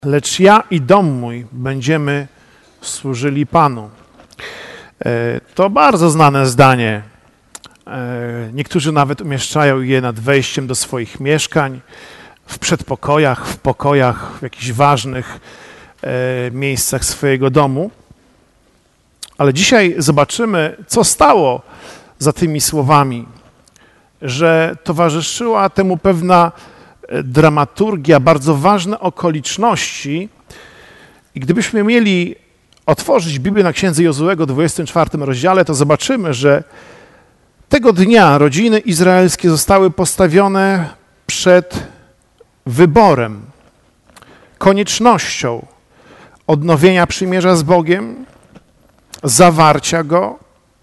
Lecz ja i dom mój będziemy służyli Panu. To bardzo znane zdanie. Niektórzy nawet umieszczają je nad wejściem do swoich mieszkań, w przedpokojach, w pokojach, w jakichś ważnych miejscach swojego domu. Ale dzisiaj zobaczymy, co stało za tymi słowami, że towarzyszyła temu pewna dramaturgia, bardzo ważne okoliczności. I gdybyśmy mieli otworzyć Biblię na Księdze Jozuego, 24 rozdziale, to zobaczymy, że tego dnia rodziny izraelskie zostały postawione przed wyborem, koniecznością odnowienia przymierza z Bogiem, zawarcia go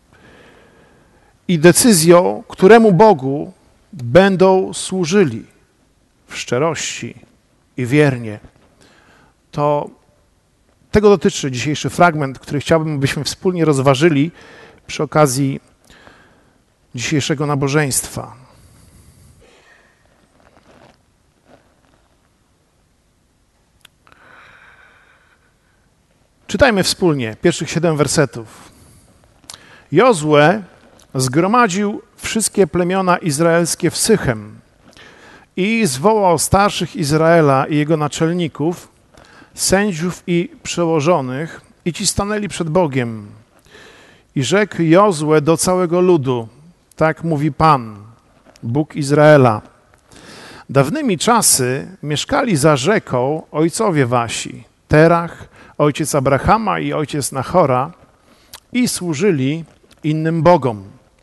i decyzją, któremu Bogu będą służyli w szczerości i wiernie. Tego dotyczy dzisiejszy fragment, który chciałbym, abyśmy wspólnie rozważyli przy okazji dzisiejszego nabożeństwa. Czytajmy wspólnie pierwszych 7 wersetów. Jozue zgromadził wszystkie plemiona izraelskie w Sychem i zwołał starszych Izraela i jego naczelników, sędziów i przełożonych, i ci stanęli przed Bogiem. I rzekł Jozue do całego ludu: tak mówi Pan, Bóg Izraela. Dawnymi czasy mieszkali za rzeką ojcowie wasi, Terach, ojciec Abrahama i ojciec Nachora, i służyli innym bogom.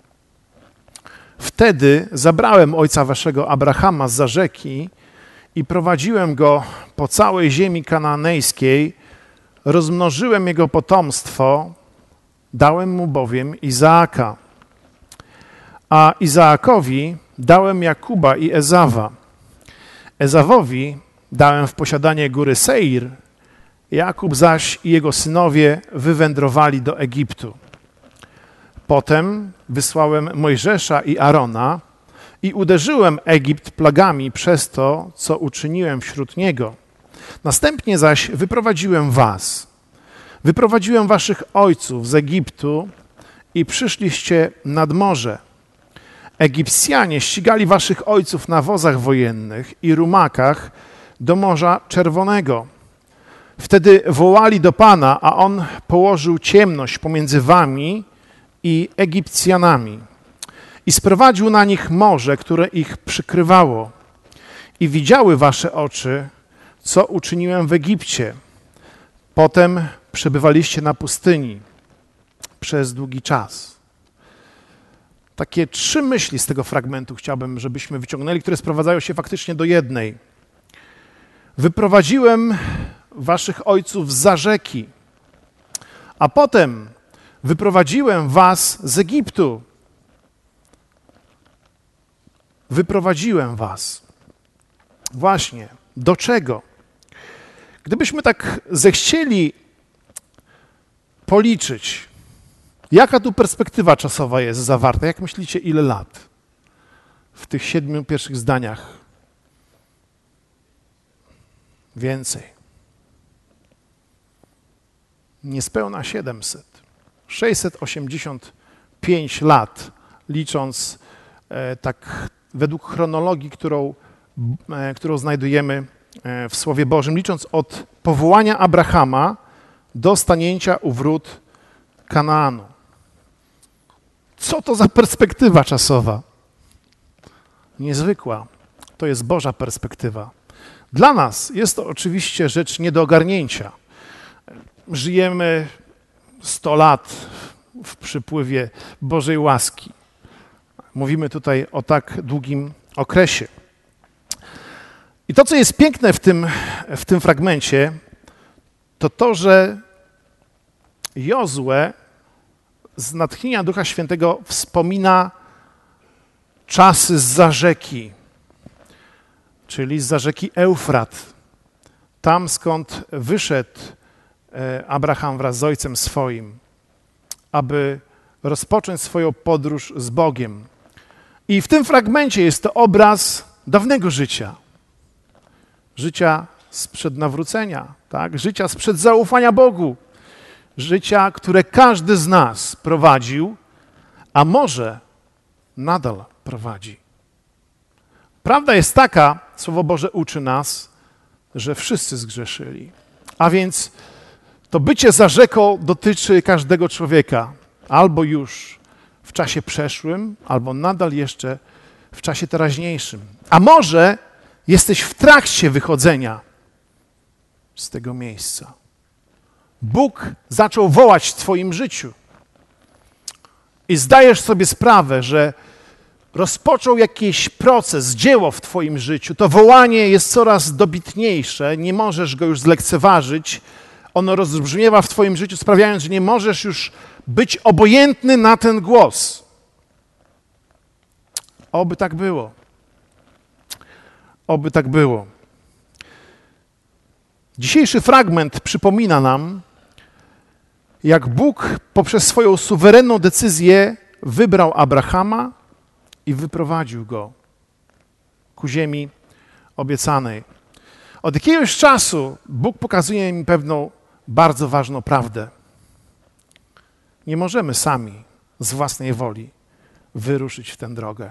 Wtedy zabrałem ojca waszego Abrahama zza rzeki i prowadziłem go po całej ziemi kanaanejskiej, rozmnożyłem jego potomstwo, dałem mu bowiem Izaaka. A Izaakowi dałem Jakuba i Ezawa. Ezawowi dałem w posiadanie góry Seir, Jakub zaś i jego synowie wywędrowali do Egiptu. Potem wysłałem Mojżesza i Arona i uderzyłem Egipt plagami przez to, co uczyniłem wśród niego. Następnie zaś wyprowadziłem was. Wyprowadziłem waszych ojców z Egiptu i przyszliście nad morze. Egipcjanie ścigali waszych ojców na wozach wojennych i rumakach do Morza Czerwonego. Wtedy wołali do Pana, a On położył ciemność pomiędzy wami i Egipcjanami i sprowadził na nich morze, które ich przykrywało. I widziały wasze oczy, co uczyniłem w Egipcie. Potem przebywaliście na pustyni przez długi czas. Takie 3 myśli z tego fragmentu chciałbym, żebyśmy wyciągnęli, które sprowadzają się faktycznie do jednej. Wyprowadziłem waszych ojców zza rzeki, a potem wyprowadziłem was z Egiptu. Wyprowadziłem was. Właśnie. Do czego? Gdybyśmy tak zechcieli policzyć, jaka tu perspektywa czasowa jest zawarta? Jak myślicie, ile lat w tych 7 pierwszych zdaniach? Więcej. Niespełna 700. 685 lat, licząc tak według chronologii, którą znajdujemy w Słowie Bożym, licząc od powołania Abrahama do stanięcia u wrót Kanaanu. Co to za perspektywa czasowa? Niezwykła. To jest Boża perspektywa. Dla nas jest to oczywiście rzecz nie do ogarnięcia. Żyjemy 100 lat w przypływie Bożej łaski. Mówimy tutaj o tak długim okresie. I to, co jest piękne w tym fragmencie, to, że Jozue z natchnienia Ducha Świętego wspomina czasy zza rzeki, czyli zza rzeki Eufrat, tam skąd wyszedł Abraham wraz z ojcem swoim, aby rozpocząć swoją podróż z Bogiem. I w tym fragmencie jest to obraz dawnego życia sprzed nawrócenia, tak? Życia sprzed zaufania Bogu, życia, które każdy z nas prowadził, a może nadal prowadzi. Prawda jest taka, Słowo Boże uczy nas, że wszyscy zgrzeszyli. A więc to bycie za rzeką dotyczy każdego człowieka, albo już w czasie przeszłym, albo nadal jeszcze w czasie teraźniejszym. A może jesteś w trakcie wychodzenia z tego miejsca. Bóg zaczął wołać w twoim życiu i zdajesz sobie sprawę, że rozpoczął jakiś proces, dzieło w twoim życiu. To wołanie jest coraz dobitniejsze, nie możesz go już zlekceważyć. Ono rozbrzmiewa w twoim życiu, sprawiając, że nie możesz już być obojętny na ten głos. Oby tak było. Oby tak było. Dzisiejszy fragment przypomina nam, jak Bóg poprzez swoją suwerenną decyzję wybrał Abrahama i wyprowadził go ku ziemi obiecanej. Od jakiegoś czasu Bóg pokazuje mi pewną bardzo ważną prawdę. Nie możemy sami z własnej woli wyruszyć w tę drogę.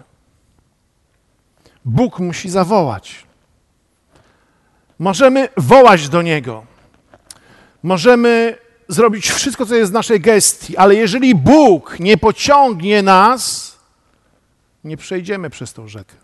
Bóg musi zawołać. Możemy wołać do Niego. Możemy zrobić wszystko, co jest w naszej gestii, ale jeżeli Bóg nie pociągnie nas, nie przejdziemy przez tą rzekę.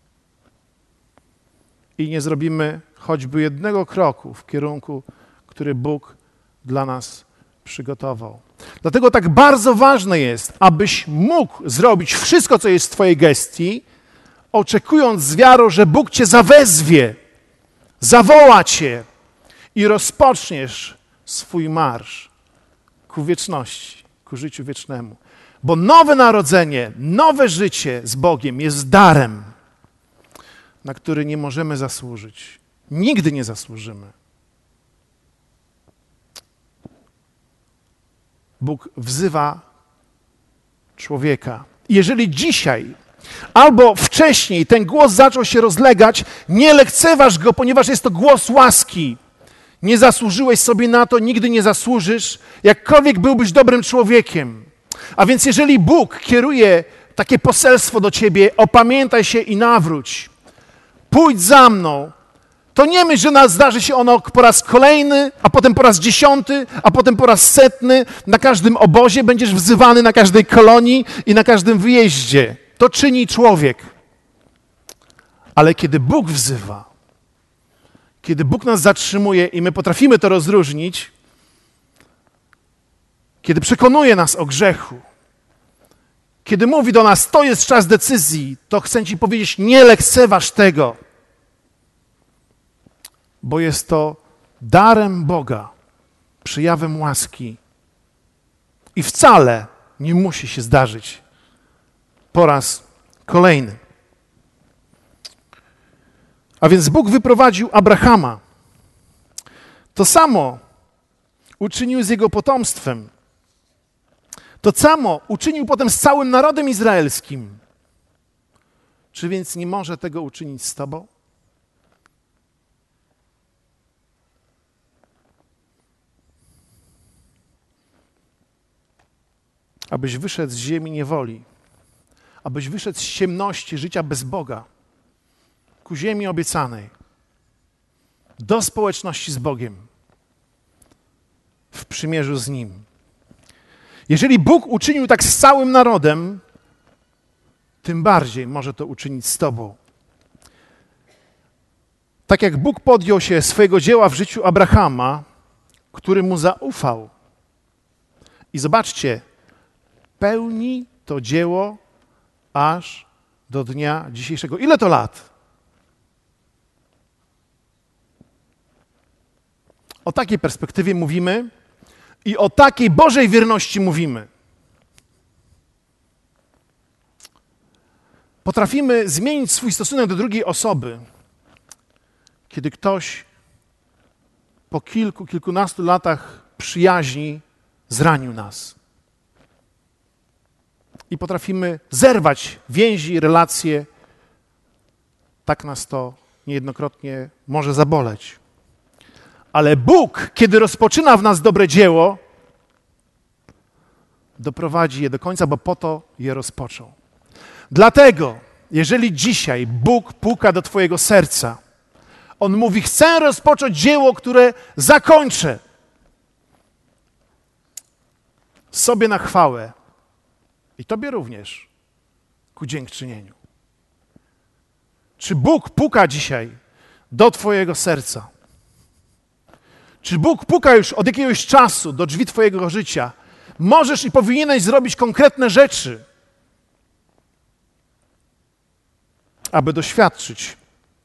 I nie zrobimy choćby jednego kroku w kierunku, który Bóg dla nas przygotował. Dlatego tak bardzo ważne jest, abyś mógł zrobić wszystko, co jest w twojej gestii, oczekując z wiarą, że Bóg cię zawezwie, zawoła cię i rozpoczniesz swój marsz ku wieczności, ku życiu wiecznemu. Bo nowe narodzenie, nowe życie z Bogiem jest darem, na który nie możemy zasłużyć. Nigdy nie zasłużymy. Bóg wzywa człowieka. Jeżeli dzisiaj albo wcześniej ten głos zaczął się rozlegać, nie lekceważ go, ponieważ jest to głos łaski. Nie zasłużyłeś sobie na to, nigdy nie zasłużysz, jakkolwiek byłbyś dobrym człowiekiem. A więc jeżeli Bóg kieruje takie poselstwo do ciebie, opamiętaj się i nawróć. Pójdź za mną. To nie myśl, że zdarzy się ono po raz kolejny, a potem po raz 10, a potem po raz 100. Na każdym obozie będziesz wzywany, na każdej kolonii i na każdym wyjeździe. To czyni człowiek. Ale kiedy Bóg wzywa, kiedy Bóg nas zatrzymuje i my potrafimy to rozróżnić, kiedy przekonuje nas o grzechu, kiedy mówi do nas, to jest czas decyzji, to chcę ci powiedzieć, nie lekceważ tego, bo jest to darem Boga, przejawem łaski i wcale nie musi się zdarzyć po raz kolejny. A więc Bóg wyprowadził Abrahama. To samo uczynił z jego potomstwem. To samo uczynił potem z całym narodem izraelskim. Czy więc nie może tego uczynić z tobą? Abyś wyszedł z ziemi niewoli, abyś wyszedł z ciemności życia bez Boga ku ziemi obiecanej, do społeczności z Bogiem, w przymierzu z Nim. Jeżeli Bóg uczynił tak z całym narodem, tym bardziej może to uczynić z tobą. Tak jak Bóg podjął się swojego dzieła w życiu Abrahama, który mu zaufał. I zobaczcie, pełni to dzieło aż do dnia dzisiejszego. Ile to lat? O takiej perspektywie mówimy i o takiej Bożej wierności mówimy. Potrafimy zmienić swój stosunek do drugiej osoby, kiedy ktoś po kilkunastu latach przyjaźni zranił nas. I potrafimy zerwać więzi, relacje. Tak nas to niejednokrotnie może zaboleć. Ale Bóg, kiedy rozpoczyna w nas dobre dzieło, doprowadzi je do końca, bo po to je rozpoczął. Dlatego, jeżeli dzisiaj Bóg puka do twojego serca, On mówi, chcę rozpocząć dzieło, które zakończę sobie na chwałę i tobie również ku dziękczynieniu. Czy Bóg puka dzisiaj do twojego serca? Czy Bóg puka już od jakiegoś czasu do drzwi twojego życia? Możesz i powinieneś zrobić konkretne rzeczy, aby doświadczyć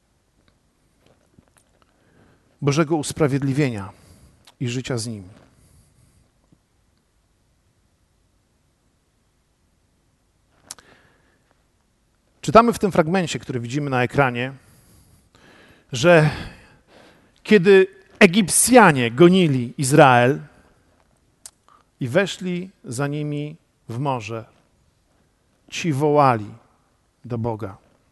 Bożego usprawiedliwienia i życia z Nim. Czytamy w tym fragmencie, który widzimy na ekranie, że kiedy Egipcjanie gonili Izrael i weszli za nimi w morze, ci wołali do Boga.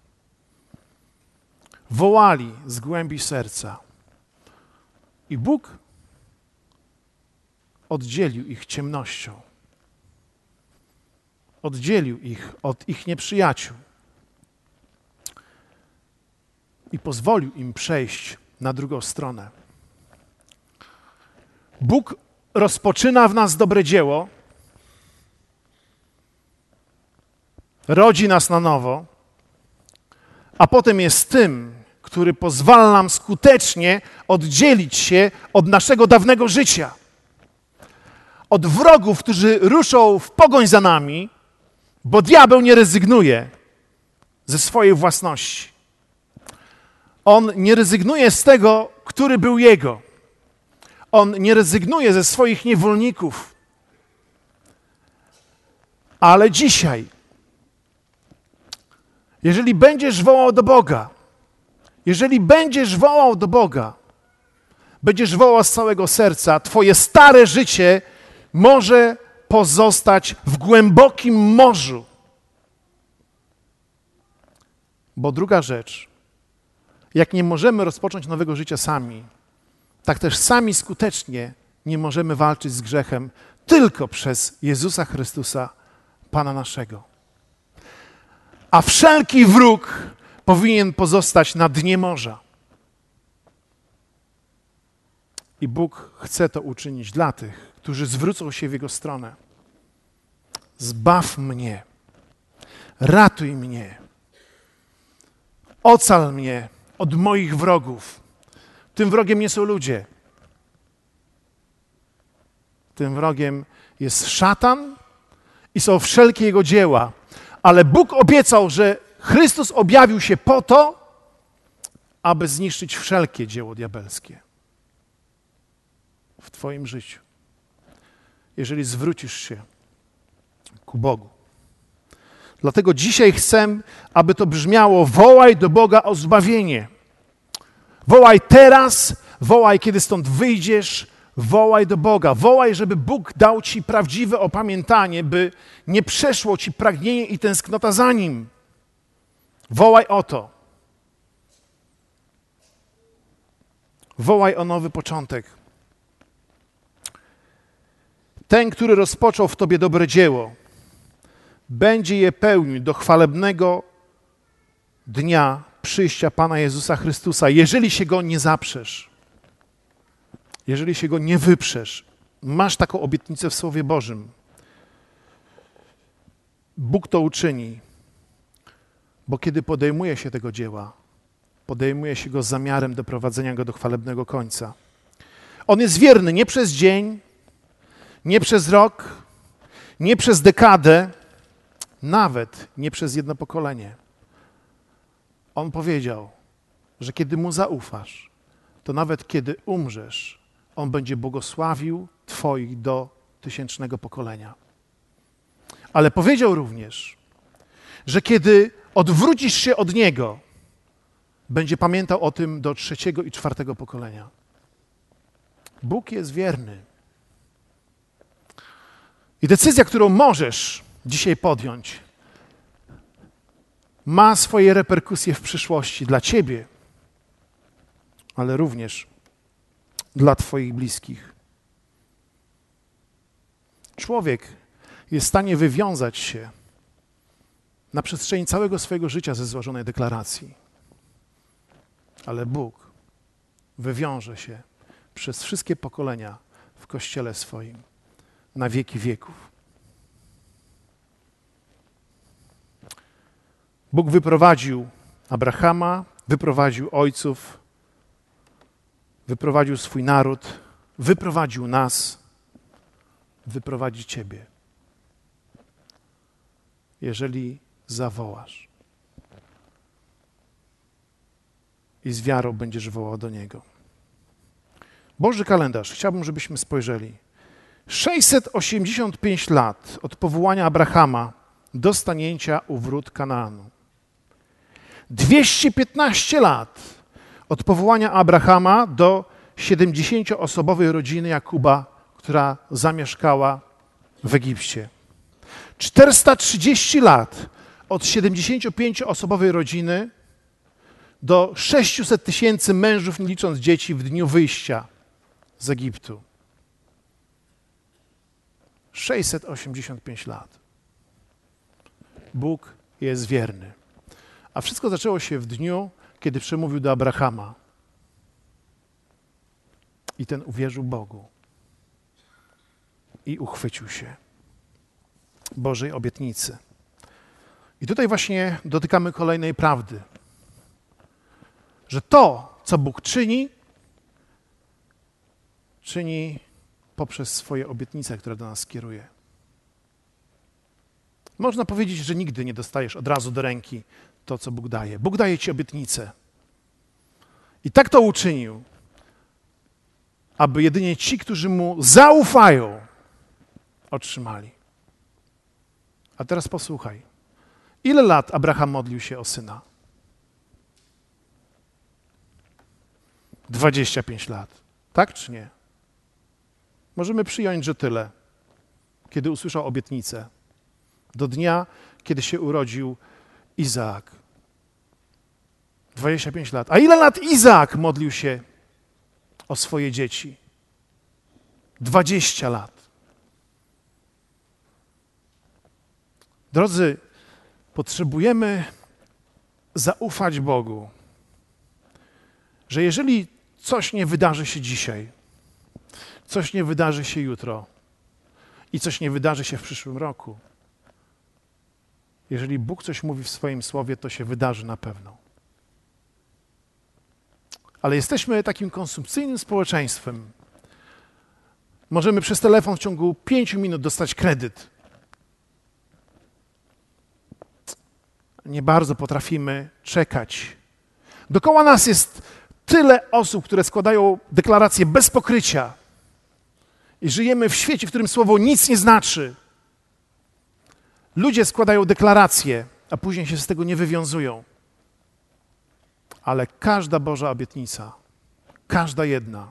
Wołali z głębi serca. I Bóg oddzielił ich ciemnością. Oddzielił ich od ich nieprzyjaciół. I pozwolił im przejść na drugą stronę. Bóg rozpoczyna w nas dobre dzieło, rodzi nas na nowo, a potem jest tym, który pozwala nam skutecznie oddzielić się od naszego dawnego życia. Od wrogów, którzy ruszą w pogoń za nami, bo diabeł nie rezygnuje ze swojej własności. On nie rezygnuje z tego, który był jego. On nie rezygnuje ze swoich niewolników. Ale dzisiaj, jeżeli będziesz wołał do Boga, jeżeli będziesz wołał do Boga, będziesz wołał z całego serca, twoje stare życie może pozostać w głębokim morzu. Bo druga rzecz, jak nie możemy rozpocząć nowego życia sami, tak też sami skutecznie nie możemy walczyć z grzechem tylko przez Jezusa Chrystusa, Pana naszego. A wszelki wróg powinien pozostać na dnie morza. I Bóg chce to uczynić dla tych, którzy zwrócą się w Jego stronę. Zbaw mnie, ratuj mnie, ocal mnie od moich wrogów. Tym wrogiem nie są ludzie. Tym wrogiem jest szatan i są wszelkie jego dzieła. Ale Bóg obiecał, że Chrystus objawił się po to, aby zniszczyć wszelkie dzieło diabelskie w twoim życiu. Jeżeli zwrócisz się ku Bogu. Dlatego dzisiaj chcę, aby to brzmiało: wołaj do Boga o zbawienie. Wołaj teraz, wołaj, kiedy stąd wyjdziesz, wołaj do Boga. Wołaj, żeby Bóg dał ci prawdziwe opamiętanie, by nie przeszło ci pragnienie i tęsknota za Nim. Wołaj o to. Wołaj o nowy początek. Ten, który rozpoczął w tobie dobre dzieło, będzie je pełnił do chwalebnego dnia przyjścia Pana Jezusa Chrystusa, jeżeli się Go nie zaprzesz, jeżeli się Go nie wyprzesz. Masz taką obietnicę w Słowie Bożym. Bóg to uczyni, bo kiedy podejmuje się tego dzieła, podejmuje się go z zamiarem doprowadzenia go do chwalebnego końca. On jest wierny nie przez dzień, nie przez rok, nie przez dekadę, nawet nie przez jedno pokolenie. On powiedział, że kiedy Mu zaufasz, to nawet kiedy umrzesz, On będzie błogosławił twoich do 1000 pokolenia. Ale powiedział również, że kiedy odwrócisz się od Niego, będzie pamiętał o tym do 3. i 4. pokolenia. Bóg jest wierny. I decyzja, którą możesz dzisiaj podjąć, ma swoje reperkusje w przyszłości dla ciebie, ale również dla Twoich bliskich. Człowiek jest w stanie wywiązać się na przestrzeni całego swojego życia ze złożonej deklaracji. Ale Bóg wywiąże się przez wszystkie pokolenia w Kościele swoim na wieki wieków. Bóg wyprowadził Abrahama, wyprowadził ojców, wyprowadził swój naród, wyprowadził nas, wyprowadzi ciebie, jeżeli zawołasz i z wiarą będziesz wołał do Niego. Boży kalendarz, chciałbym, żebyśmy spojrzeli. 685 lat od powołania Abrahama do stanięcia u wrót Kanaanu. 215 lat od powołania Abrahama do 70-osobowej rodziny Jakuba, która zamieszkała w Egipcie. 430 lat od 75-osobowej rodziny do 600 000 mężów, nie licząc dzieci, w dniu wyjścia z Egiptu. 685 lat. Bóg jest wierny. A wszystko zaczęło się w dniu, kiedy przemówił do Abrahama. I ten uwierzył Bogu. I uchwycił się Bożej obietnicy. I tutaj właśnie dotykamy kolejnej prawdy, że to, co Bóg czyni, czyni poprzez swoje obietnice, które do nas kieruje. Można powiedzieć, że nigdy nie dostajesz od razu do ręki to, co Bóg daje. Bóg daje ci obietnicę. I tak to uczynił, aby jedynie ci, którzy Mu zaufają, otrzymali. A teraz posłuchaj. Ile lat Abraham modlił się o syna? 25 lat. Tak czy nie? Możemy przyjąć, że tyle, kiedy usłyszał obietnicę. Do dnia, kiedy się urodził Izaak. 25 lat. A ile lat Izaak modlił się o swoje dzieci? 20 lat. Drodzy, potrzebujemy zaufać Bogu, że jeżeli coś nie wydarzy się dzisiaj, coś nie wydarzy się jutro i coś nie wydarzy się w przyszłym roku, jeżeli Bóg coś mówi w swoim słowie, to się wydarzy na pewno. Ale jesteśmy takim konsumpcyjnym społeczeństwem. Możemy przez telefon w ciągu 5 minut dostać kredyt. Nie bardzo potrafimy czekać. Dookoła nas jest tyle osób, które składają deklaracje bez pokrycia. I żyjemy w świecie, w którym słowo nic nie znaczy. Ludzie składają deklaracje, a później się z tego nie wywiązują. Ale każda Boża obietnica, każda jedna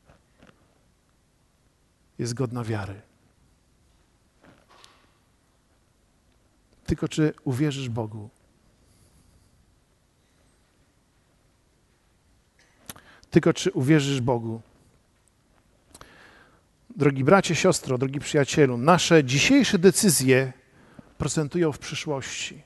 jest godna wiary. Tylko czy uwierzysz Bogu? Tylko czy uwierzysz Bogu? Drogi bracie, siostro, drogi przyjacielu, nasze dzisiejsze decyzje procentują w przyszłości.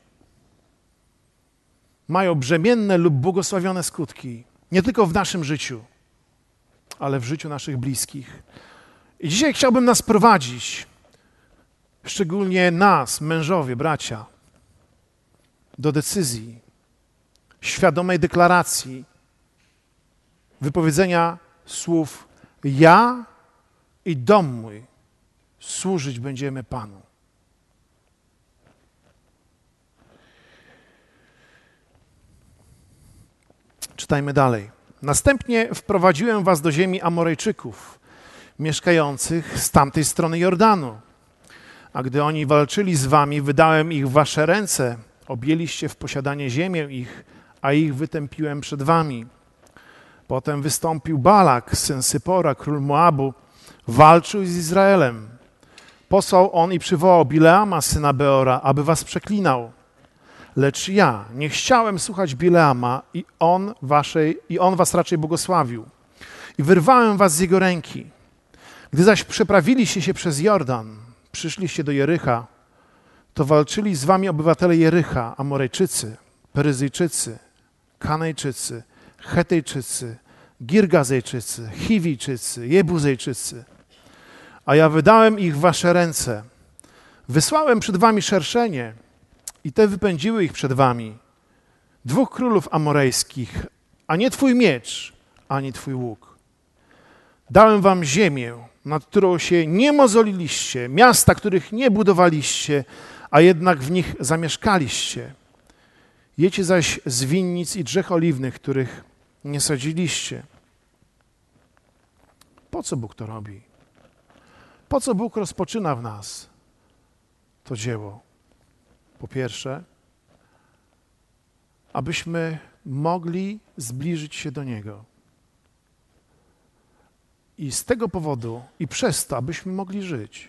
Mają brzemienne lub błogosławione skutki. Nie tylko w naszym życiu, ale w życiu naszych bliskich. I dzisiaj chciałbym nas prowadzić, szczególnie nas, mężowie, bracia, do decyzji, świadomej deklaracji, wypowiedzenia słów: ja i dom mój służyć będziemy Panu. Czytajmy dalej. Następnie wprowadziłem was do ziemi Amorejczyków, mieszkających z tamtej strony Jordanu. A gdy oni walczyli z wami, wydałem ich w wasze ręce. Objęliście w posiadanie ziemię ich, a ich wytępiłem przed wami. Potem wystąpił Balak, syn Sypora, król Moabu, walczył z Izraelem. Posłał on i przywołał Bileama, syna Beora, aby was przeklinał. Lecz ja nie chciałem słuchać Bileama i on was raczej błogosławił. i wyrwałem was z jego ręki. Gdy zaś przeprawiliście się przez Jordan, przyszliście do Jericha, to walczyli z wami obywatele Jericha, Amorejczycy, Peryzyjczycy, Kanejczycy, Chetejczycy, Girgazejczycy, Chiwijczycy, Jebuzejczycy. A ja wydałem ich w wasze ręce. Wysłałem przed wami szerszenie i te wypędziły ich przed wami. 2 królów amorejskich, a nie twój miecz, ani twój łuk. Dałem wam ziemię, nad którą się nie mozoliliście, miasta, których nie budowaliście, a jednak w nich zamieszkaliście. Jecie zaś z winnic i drzew oliwnych, których nie sadziliście. Po co Bóg to robi? Po co Bóg rozpoczyna w nas to dzieło? Po pierwsze, abyśmy mogli zbliżyć się do Niego. I z tego powodu i przez to, abyśmy mogli żyć.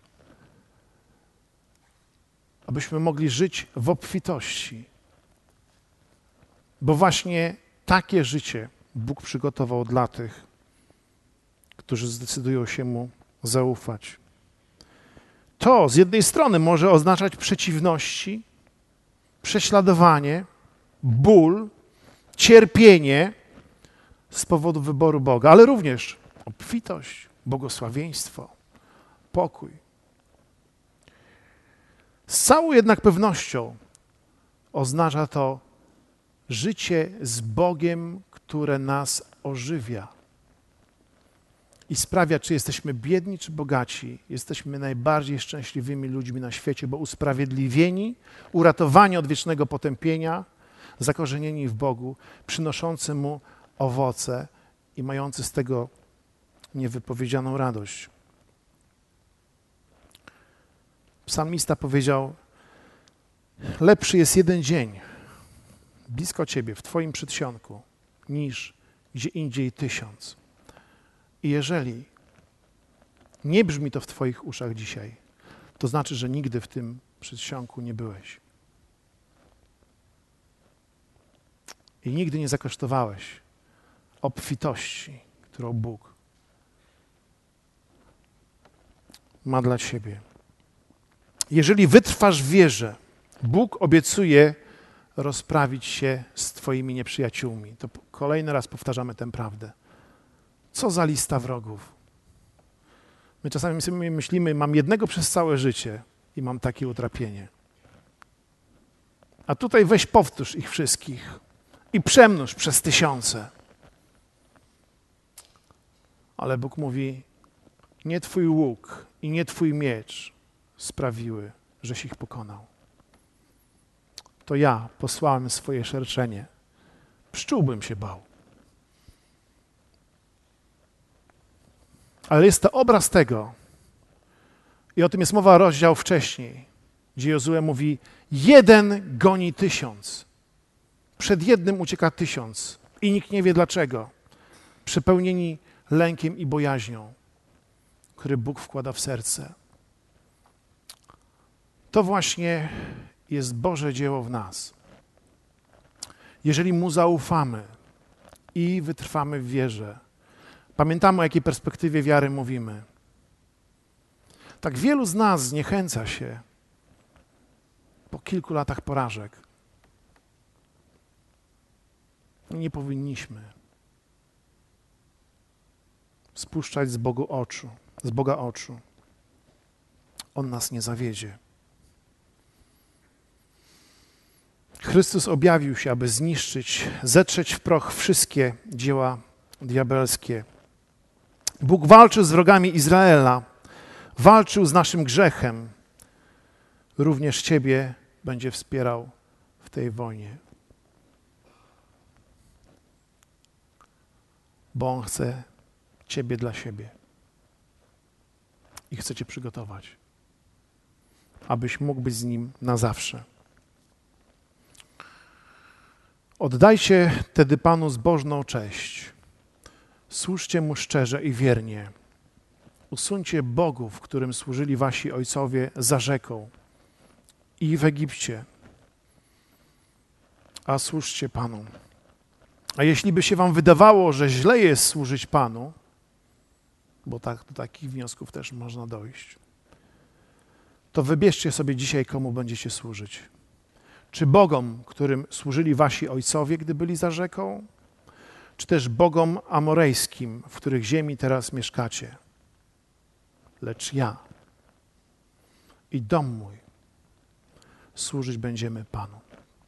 Abyśmy mogli żyć w obfitości. Bo właśnie takie życie Bóg przygotował dla tych, którzy zdecydują się Mu zaufać. To z jednej strony może oznaczać przeciwności, prześladowanie, ból, cierpienie z powodu wyboru Boga, ale również obfitość, błogosławieństwo, pokój. Z całą jednak pewnością oznacza to życie z Bogiem, które nas ożywia i sprawia, czy jesteśmy biedni, czy bogaci. Jesteśmy najbardziej szczęśliwymi ludźmi na świecie, bo usprawiedliwieni, uratowani od wiecznego potępienia, zakorzenieni w Bogu, przynoszący Mu owoce i mający z tego niewypowiedzianą radość. Psalmista powiedział: lepszy jest jeden dzień blisko Ciebie, w Twoim przedsionku, niż gdzie indziej 1000. I jeżeli nie brzmi to w Twoich uszach dzisiaj, to znaczy, że nigdy w tym przedsionku nie byłeś. I nigdy nie zakosztowałeś obfitości, którą Bóg ma dla Ciebie. Jeżeli wytrwasz w wierze, Bóg obiecuje rozprawić się z Twoimi nieprzyjaciółmi. To kolejny raz powtarzamy tę prawdę. Co za lista wrogów. My czasami sobie myślimy, mam jednego przez całe życie i mam takie utrapienie. A tutaj weź powtórz ich wszystkich i przemnóż przez 1000. Ale Bóg mówi, nie Twój łuk i nie Twój miecz sprawiły, żeś ich pokonał. To ja posłałem swoje szerszenie. Pszczół bym się bał. Ale jest to obraz tego, i o tym jest mowa rozdział wcześniej, gdzie Jozue mówi, 1 goni 1000. Przed jednym ucieka 1000 i nikt nie wie dlaczego. Przepełnieni lękiem i bojaźnią, który Bóg wkłada w serce. To właśnie jest Boże dzieło w nas. Jeżeli Mu zaufamy i wytrwamy w wierze, pamiętamy, o jakiej perspektywie wiary mówimy. Tak wielu z nas zniechęca się po kilku latach porażek. Nie powinniśmy spuszczać z Boga oczu. On nas nie zawiedzie. Chrystus objawił się, aby zniszczyć, zetrzeć w proch wszystkie dzieła diabelskie. Bóg walczył z wrogami Izraela, walczył z naszym grzechem. Również Ciebie będzie wspierał w tej wojnie. Bo On chce Ciebie dla siebie. I chce Cię przygotować, abyś mógł być z Nim na zawsze. Oddajcie tedy Panu zbożną cześć. Służcie Mu szczerze i wiernie. Usuńcie bogów, którym służyli wasi ojcowie za rzeką i w Egipcie. A służcie Panu. A jeśli by się wam wydawało, że źle jest służyć Panu, bo tak, do takich wniosków też można dojść, to wybierzcie sobie dzisiaj, komu będziecie służyć. Czy Bogom, którym służyli wasi ojcowie, gdy byli za rzeką, czy też Bogom amorejskim, w których ziemi teraz mieszkacie? Lecz ja i dom mój służyć będziemy Panu.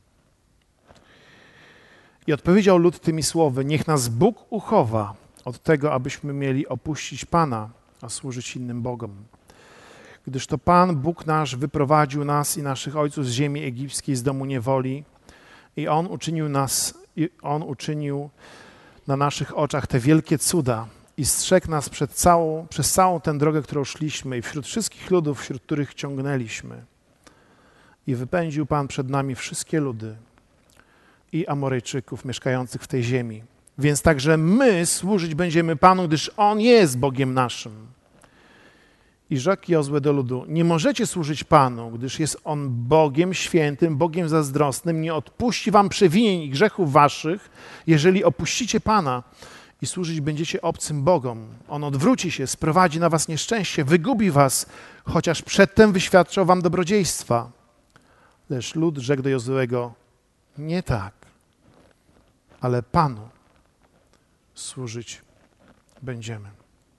I odpowiedział lud tymi słowy: niech nas Bóg uchowa od tego, abyśmy mieli opuścić Pana, a służyć innym Bogom. Gdyż to Pan, Bóg nasz, wyprowadził nas i naszych ojców z ziemi egipskiej, z domu niewoli, i On uczynił na naszych oczach te wielkie cuda i strzegł nas przez całą tę drogę, którą szliśmy, i wśród wszystkich ludów, wśród których ciągnęliśmy. I wypędził Pan przed nami wszystkie ludy i Amorejczyków mieszkających w tej ziemi. Więc także my służyć będziemy Panu, gdyż On jest Bogiem naszym. I rzekł Jozue do ludu: nie możecie służyć Panu, gdyż jest On Bogiem świętym, Bogiem zazdrosnym, nie odpuści wam przewinień i grzechów waszych, jeżeli opuścicie Pana i służyć będziecie obcym bogom. On odwróci się, sprowadzi na was nieszczęście, wygubi was, chociaż przedtem wyświadczał wam dobrodziejstwa. Lecz lud rzekł do Jozuego: nie tak, ale Panu służyć będziemy.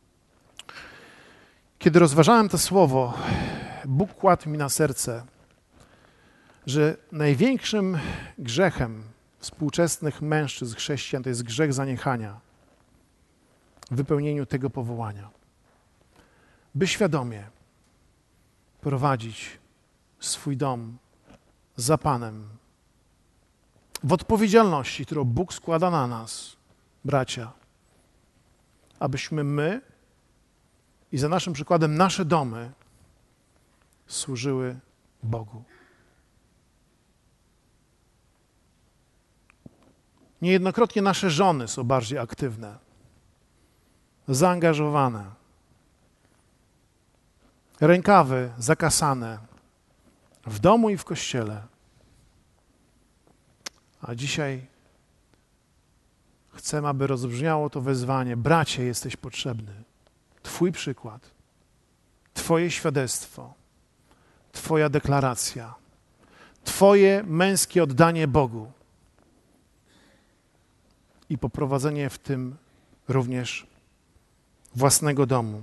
Kiedy rozważałem to słowo, Bóg kładł mi na serce, że największym grzechem współczesnych mężczyzn, chrześcijan, to jest grzech zaniechania w wypełnieniu tego powołania. By świadomie prowadzić swój dom za Panem w odpowiedzialności, którą Bóg składa na nas, bracia, abyśmy my i za naszym przykładem nasze domy służyły Bogu. Niejednokrotnie nasze żony są bardziej aktywne, zaangażowane, rękawy zakasane w domu i w kościele. A dzisiaj chcę, aby rozbrzmiało to wezwanie: bracie, jesteś potrzebny. Twój przykład, Twoje świadectwo, Twoja deklaracja, Twoje męskie oddanie Bogu i poprowadzenie w tym również własnego domu.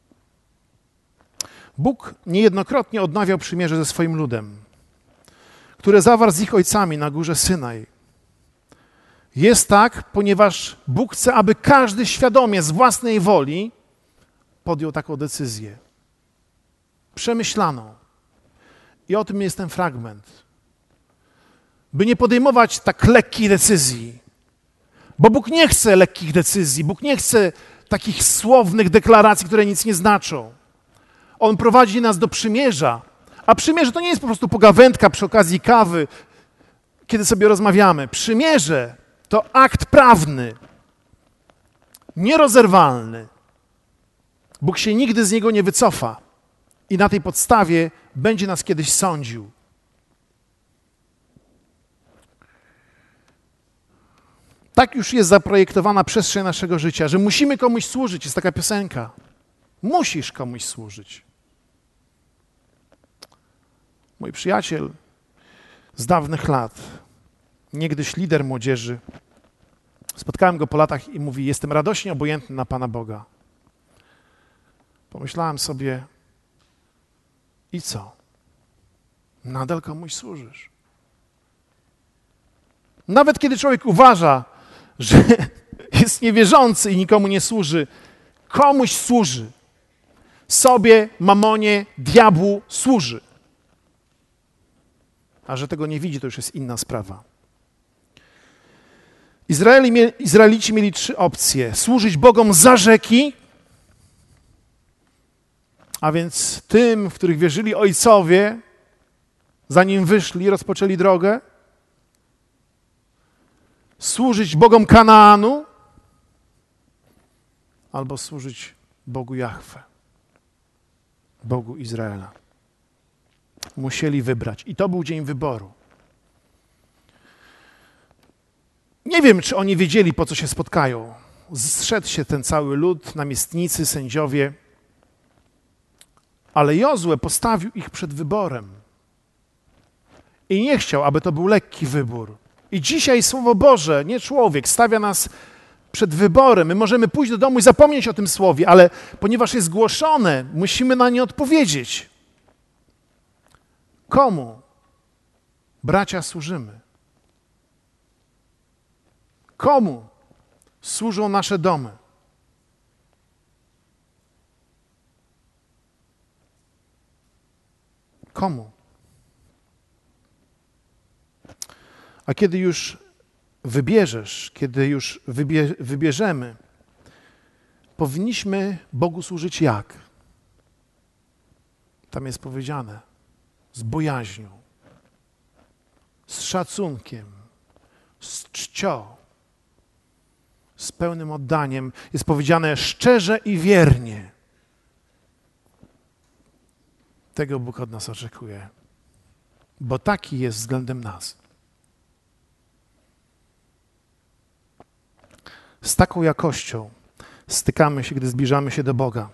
Bóg niejednokrotnie odnawiał przymierze ze swoim ludem, które zawarł z ich ojcami na górze Synaj. Jest tak, ponieważ Bóg chce, aby każdy świadomie, z własnej woli podjął taką decyzję. Przemyślaną. I o tym jest ten fragment. By nie podejmować tak lekkich decyzji. Bo Bóg nie chce lekkich decyzji. Bóg nie chce takich słownych deklaracji, które nic nie znaczą. On prowadzi nas do przymierza. A przymierze to nie jest po prostu pogawędka przy okazji kawy, kiedy sobie rozmawiamy. Przymierze to akt prawny, nierozerwalny. Bóg się nigdy z niego nie wycofa i na tej podstawie będzie nas kiedyś sądził. Tak już jest zaprojektowana przestrzeń naszego życia, że musimy komuś służyć. Jest taka piosenka. Musisz komuś służyć. Mój przyjaciel z dawnych lat, niegdyś lider młodzieży, spotkałem go po latach i mówi: jestem radośnie obojętny na Pana Boga. Pomyślałem sobie: i co? Nadal komuś służysz. Nawet kiedy człowiek uważa, że jest niewierzący i nikomu nie służy, komuś służy. Sobie, mamonie, diabłu służy. A że tego nie widzi, to już jest inna sprawa. Izraelici mieli 3 opcje. Służyć Bogom za rzeki, a więc tym, w których wierzyli ojcowie, zanim wyszli, rozpoczęli drogę. Służyć Bogom Kanaanu, albo służyć Bogu Jahwe, Bogu Izraela. Musieli wybrać. I to był dzień wyboru. Nie wiem, czy oni wiedzieli, po co się spotkają. Zszedł się ten cały lud, namiestnicy, sędziowie, ale Jozue postawił ich przed wyborem. I nie chciał, aby to był lekki wybór. I dzisiaj Słowo Boże, nie człowiek, stawia nas przed wyborem. My możemy pójść do domu i zapomnieć o tym słowie, ale ponieważ jest głoszone, musimy na nie odpowiedzieć. Komu, bracia, służymy? Komu służą nasze domy? Komu? A kiedy już wybierzesz, kiedy już wybierzemy, powinniśmy Bogu służyć jak? Tam jest powiedziane, z bojaźnią, z szacunkiem, z czcią, z pełnym oddaniem. Jest powiedziane szczerze i wiernie. Tego Bóg od nas oczekuje, bo taki jest względem nas. Z taką jakością stykamy się, gdy zbliżamy się do Boga.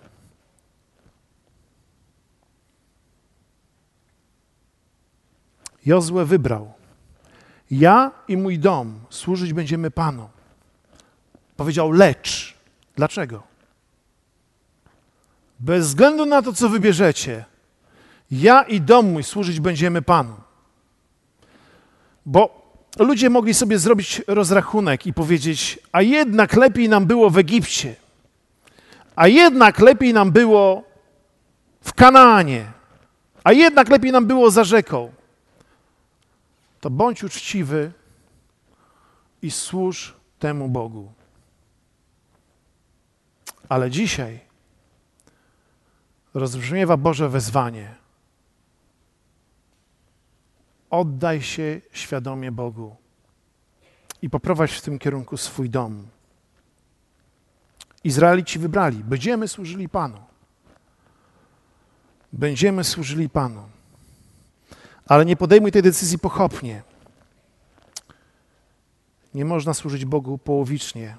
Jozue wybrał. Ja i mój dom służyć będziemy Panu. Powiedział lecz. Dlaczego? Bez względu na to, co wybierzecie, ja i dom mój służyć będziemy Panu. Bo ludzie mogli sobie zrobić rozrachunek i powiedzieć, a jednak lepiej nam było w Egipcie, a jednak lepiej nam było w Kanaanie, a jednak lepiej nam było za rzeką. To bądź uczciwy i służ temu Bogu. Ale dzisiaj rozbrzmiewa Boże wezwanie. Oddaj się świadomie Bogu i poprowadź w tym kierunku swój dom. Izraelici wybrali, będziemy służyli Panu. Będziemy służyli Panu. Ale nie podejmuj tej decyzji pochopnie. Nie można służyć Bogu połowicznie.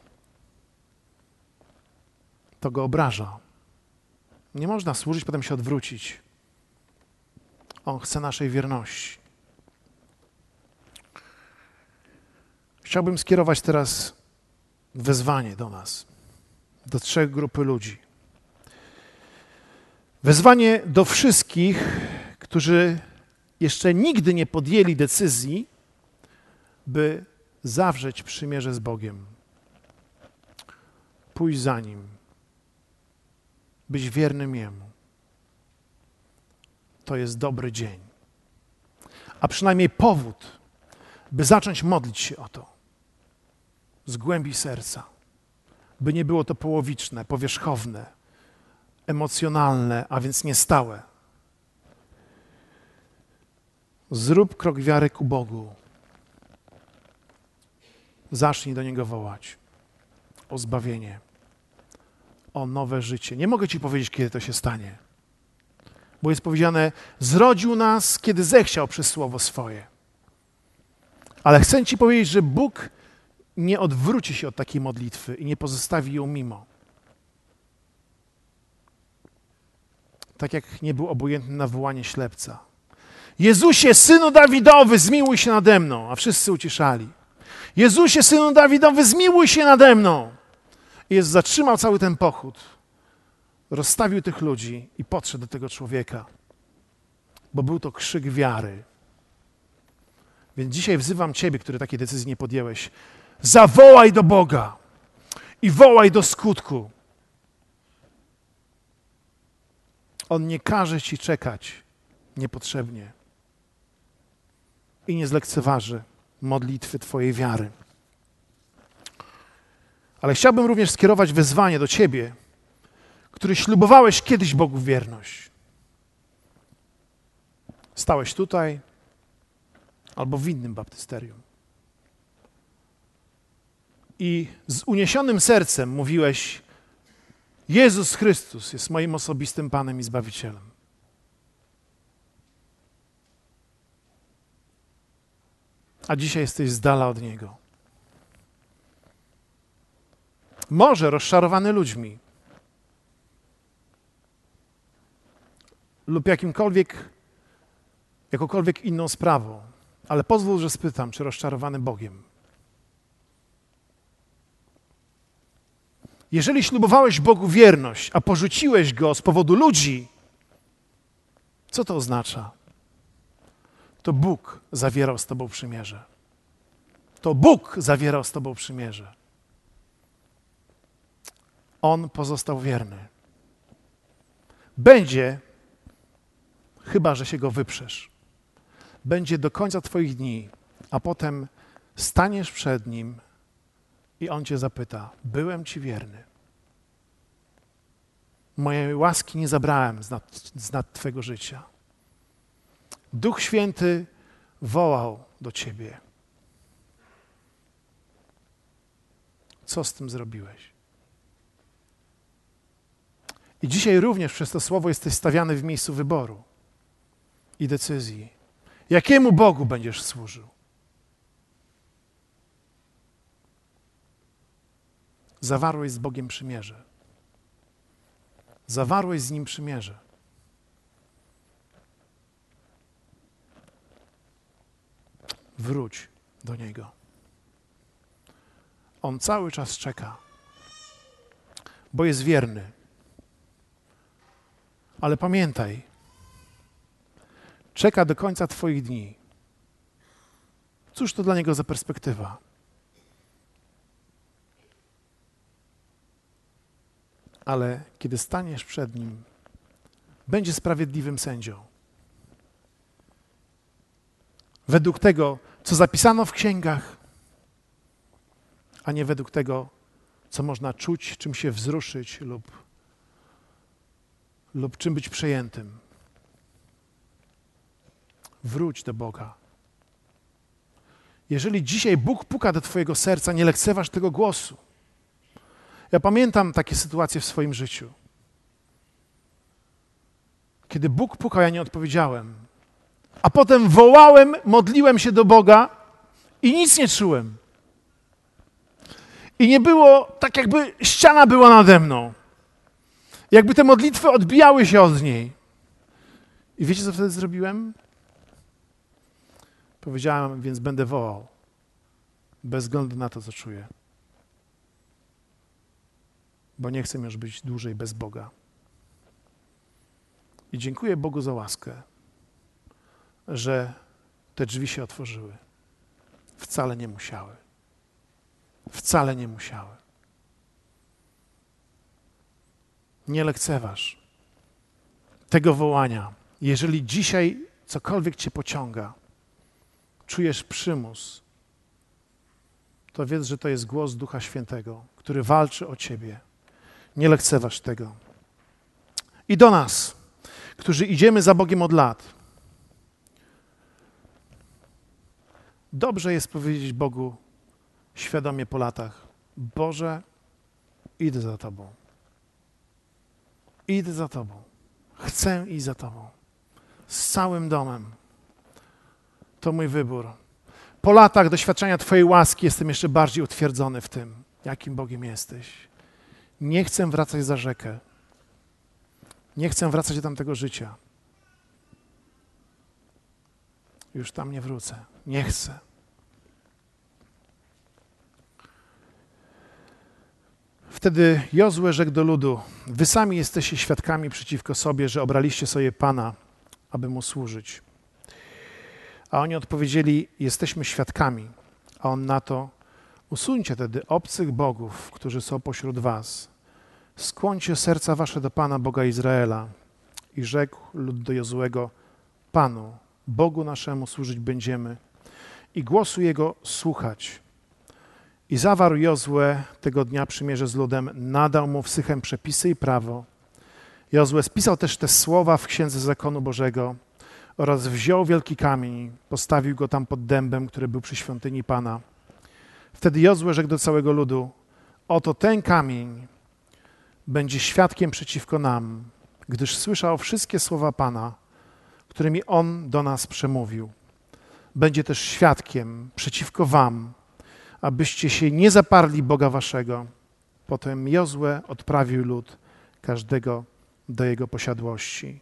To Go obraża. Nie można służyć, potem się odwrócić. On chce naszej wierności. Chciałbym skierować teraz wezwanie do nas, do 3 grupy ludzi. Wezwanie do wszystkich, którzy jeszcze nigdy nie podjęli decyzji, by zawrzeć przymierze z Bogiem. Pójść za Nim. Być wiernym Jemu. To jest dobry dzień. A przynajmniej powód, by zacząć modlić się o to. Z głębi serca. By nie było to połowiczne, powierzchowne, emocjonalne, a więc niestałe. Zrób krok wiary ku Bogu. Zacznij do Niego wołać o zbawienie, o nowe życie. Nie mogę Ci powiedzieć, kiedy to się stanie, bo jest powiedziane, zrodził nas, kiedy zechciał przez słowo swoje. Ale chcę Ci powiedzieć, że Bóg nie odwróci się od takiej modlitwy i nie pozostawi ją mimo. Tak jak nie był obojętny na wołanie ślepca. Jezusie, Synu Dawidowy, zmiłuj się nade mną, a wszyscy uciszali. Jezusie, Synu Dawidowy, zmiłuj się nade mną. I Jezus zatrzymał cały ten pochód, rozstawił tych ludzi i podszedł do tego człowieka, bo był to krzyk wiary. Więc dzisiaj wzywam Ciebie, który takiej decyzji nie podjęłeś, zawołaj do Boga i wołaj do skutku. On nie każe Ci czekać niepotrzebnie i nie zlekceważy modlitwy Twojej wiary. Ale chciałbym również skierować wezwanie do Ciebie, który ślubowałeś kiedyś Bogu wierność. Stałeś tutaj albo w innym baptysterium. I z uniesionym sercem mówiłeś, Jezus Chrystus jest moim osobistym Panem i Zbawicielem. A dzisiaj jesteś z dala od Niego. Może rozczarowany ludźmi lub jakąkolwiek inną sprawą, ale pozwól, że spytam, czy rozczarowany Bogiem. Jeżeli ślubowałeś Bogu wierność, a porzuciłeś Go z powodu ludzi, co to oznacza? To Bóg zawierał z tobą przymierze. To Bóg zawierał z tobą przymierze. On pozostał wierny. Będzie, chyba że się Go wyprzesz, będzie do końca twoich dni, a potem staniesz przed Nim i On cię zapyta: byłem ci wierny. Mojej łaski nie zabrałem z nad twego życia. Duch Święty wołał do ciebie. Co z tym zrobiłeś? I dzisiaj również przez to słowo jesteś stawiany w miejscu wyboru i decyzji. Jakiemu Bogu będziesz służył? Zawarłeś z Bogiem przymierze. Zawarłeś z Nim przymierze. Wróć do Niego. On cały czas czeka, bo jest wierny. Ale pamiętaj, czeka do końca twoich dni. Cóż to dla Niego za perspektywa? Ale kiedy staniesz przed Nim, będzie sprawiedliwym sędzią. Według tego, co zapisano w księgach, a nie według tego, co można czuć, czym się wzruszyć lub czym być przejętym. Wróć do Boga. Jeżeli dzisiaj Bóg puka do twojego serca, nie lekceważ tego głosu. Ja pamiętam takie sytuacje w swoim życiu. Kiedy Bóg pukał, ja nie odpowiedziałem. A potem wołałem, modliłem się do Boga i nic nie czułem. I nie było tak, jakby ściana była nade mną. Jakby te modlitwy odbijały się od niej. I wiecie, co wtedy zrobiłem? Powiedziałem, więc będę wołał, bez względu na to, co czuję. Bo nie chcę już być dłużej bez Boga. I dziękuję Bogu za łaskę, że te drzwi się otworzyły. Wcale nie musiały. Wcale nie musiały. Nie lekceważ tego wołania. Jeżeli dzisiaj cokolwiek cię pociąga, czujesz przymus, to wiedz, że to jest głos Ducha Świętego, który walczy o ciebie. Nie lekceważ tego. I do nas, którzy idziemy za Bogiem od lat, dobrze jest powiedzieć Bogu świadomie po latach: Boże, idę za Tobą. Idę za Tobą. Chcę iść za Tobą. Z całym domem. To mój wybór. Po latach doświadczenia Twojej łaski jestem jeszcze bardziej utwierdzony w tym, jakim Bogiem jesteś. Nie chcę wracać za rzekę. Nie chcę wracać do tamtego życia. Już tam nie wrócę. Nie chcę. Wtedy Jozue rzekł do ludu: wy sami jesteście świadkami przeciwko sobie, że obraliście sobie Pana, aby Mu służyć. A oni odpowiedzieli: jesteśmy świadkami. A on na to: usuńcie tedy obcych bogów, którzy są pośród was. Skłońcie serca wasze do Pana, Boga Izraela. I rzekł lud do Jozuego: Panu, Bogu naszemu służyć będziemy i głosu Jego słuchać. I zawarł Jozue tego dnia przymierze z ludem, nadał mu w Sychem przepisy i prawo. Jozue spisał też te słowa w Księdze Zakonu Bożego oraz wziął wielki kamień, postawił go tam pod dębem, który był przy świątyni Pana. Wtedy Jozue rzekł do całego ludu: oto ten kamień będzie świadkiem przeciwko nam, gdyż słyszał wszystkie słowa Pana, którymi On do nas przemówił. Będzie też świadkiem przeciwko wam, abyście się nie zaparli Boga waszego, Potem Jozue odprawił lud, każdego do jego posiadłości.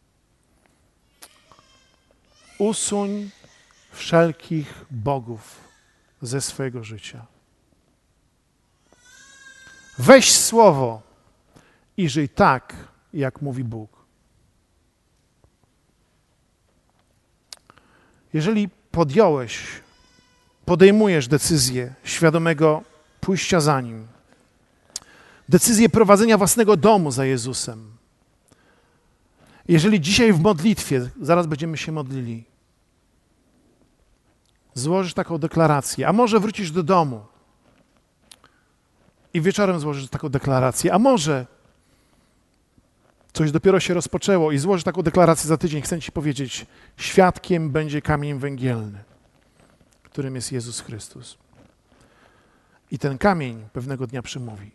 Usuń wszelkich bogów ze swojego życia. Weź słowo i żyj tak, jak mówi Bóg. Jeżeli podejmujesz decyzję świadomego pójścia za Nim, decyzję prowadzenia własnego domu za Jezusem, jeżeli dzisiaj w modlitwie, zaraz będziemy się modlili, złożysz taką deklarację, a może wrócisz do domu i wieczorem złożysz taką deklarację, a może coś dopiero się rozpoczęło i złożysz taką deklarację za tydzień, chcę Ci powiedzieć, świadkiem będzie kamień węgielny, którym jest Jezus Chrystus. I ten kamień pewnego dnia przemówi.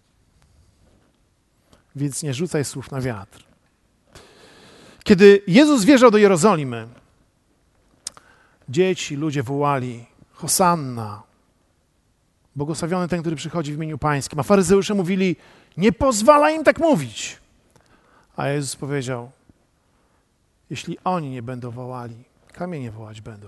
Więc nie rzucaj słów na wiatr. Kiedy Jezus wjeżdżał do Jerozolimy, dzieci, ludzie wołali: Hosanna, błogosławiony ten, który przychodzi w imieniu Pańskim. A faryzeusze mówili: nie pozwalaj im tak mówić. A Jezus powiedział: jeśli oni nie będą wołali, kamienie wołać będą.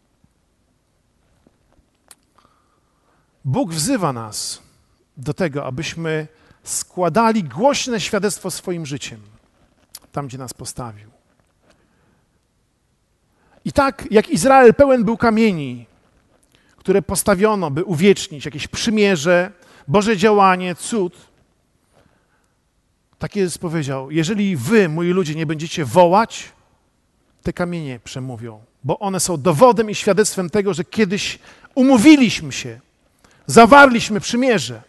Bóg wzywa nas do tego, abyśmy składali głośne świadectwo swoim życiem, tam gdzie nas postawił. I tak jak Izrael pełen był kamieni, które postawiono, by uwiecznić jakieś przymierze, Boże działanie, cud, tak Jezus powiedział: jeżeli wy, moi ludzie, nie będziecie wołać, te kamienie przemówią, bo one są dowodem i świadectwem tego, że kiedyś umówiliśmy się, zawarliśmy przymierze.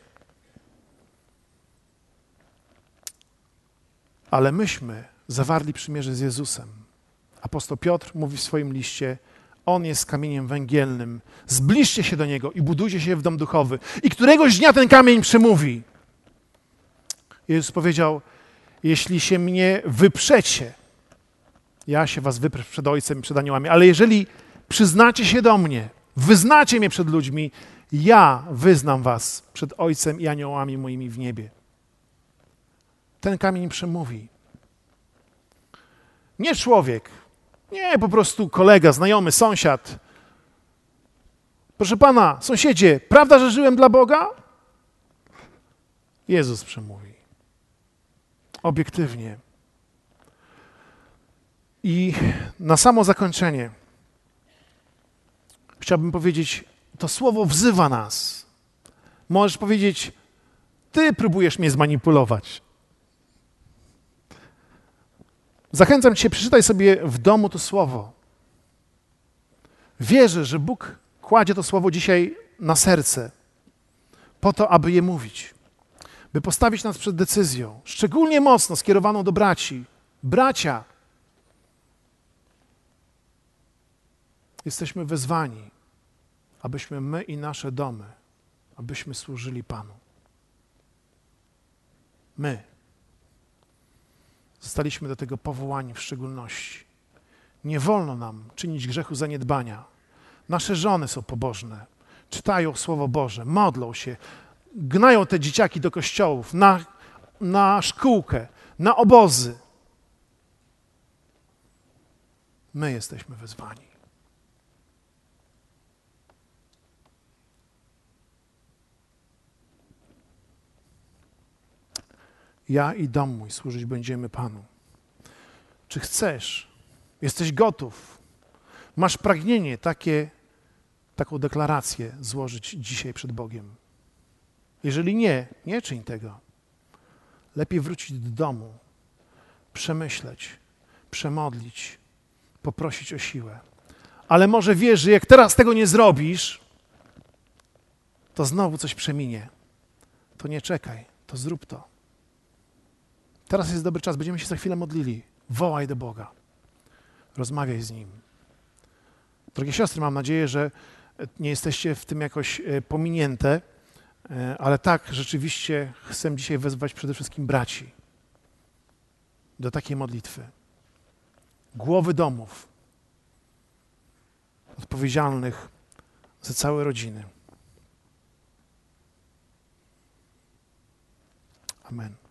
Ale myśmy zawarli przymierze z Jezusem. Apostoł Piotr mówi w swoim liście: On jest kamieniem węgielnym. Zbliżcie się do Niego i budujcie się w dom duchowy. I któregoś dnia ten kamień przemówi. Jezus powiedział: jeśli się mnie wyprzecie, ja się was wyprę przed Ojcem i przed aniołami, ale jeżeli przyznacie się do mnie, wyznacie mnie przed ludźmi, ja wyznam was przed Ojcem i aniołami moimi w niebie. Ten kamień przemówi. Nie człowiek, nie po prostu kolega, znajomy, sąsiad. Proszę Pana, sąsiedzie, prawda, że żyłem dla Boga? Jezus przemówi. Obiektywnie. I na samo zakończenie chciałbym powiedzieć, to słowo wzywa nas. Możesz powiedzieć: ty próbujesz mnie zmanipulować. Zachęcam cię, przeczytaj sobie w domu to słowo. Wierzę, że Bóg kładzie to słowo dzisiaj na serce po to, aby je mówić, by postawić nas przed decyzją, szczególnie mocno skierowaną do braci. Bracia, jesteśmy wezwani, abyśmy my i nasze domy, abyśmy służyli Panu. My zostaliśmy do tego powołani w szczególności. Nie wolno nam czynić grzechu zaniedbania. Nasze żony są pobożne, czytają Słowo Boże, modlą się, gnają te dzieciaki do kościołów, na szkółkę, na obozy. My jesteśmy wezwani. Ja i dom mój służyć będziemy Panu. Czy chcesz? Jesteś gotów? Masz pragnienie taką deklarację złożyć dzisiaj przed Bogiem? Jeżeli nie, nie czyń tego. Lepiej wrócić do domu, przemyśleć, przemodlić, poprosić o siłę. Ale może wiesz, że jak teraz tego nie zrobisz, to znowu coś przeminie. To nie czekaj, to zrób to. Teraz jest dobry czas, będziemy się za chwilę modlili. Wołaj do Boga. Rozmawiaj z Nim. Drogie siostry, mam nadzieję, że nie jesteście w tym jakoś pominięte, ale tak, rzeczywiście chcę dzisiaj wezwać przede wszystkim braci do takiej modlitwy. Głowy domów, odpowiedzialnych za całe rodziny. Amen.